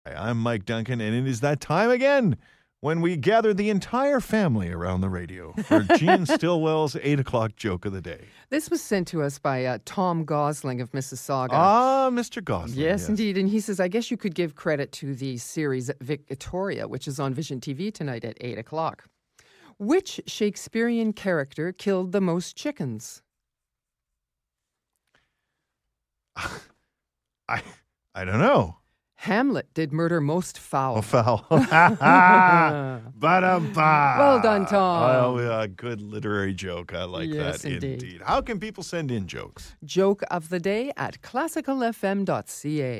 I'm Mike Duncan, and it is that time again when we gather the entire family around the radio for Gene Stillwell's 8 o'clock joke of the day. This was sent to us by Tom Gosling of Mississauga. Ah, Mr. Gosling. Yes, indeed. And he says, I guess you could give credit to the series Victoria, which is on Vision TV tonight at 8 o'clock. Which Shakespearean character killed the most chickens? I don't know. Hamlet did murder most fowl. Oh, foul. Ba-dum-ba. Well done, Tom. Oh, yeah, good literary joke. I like Yes, that indeed. How can people send in jokes? Joke of the day at classicalfm.ca.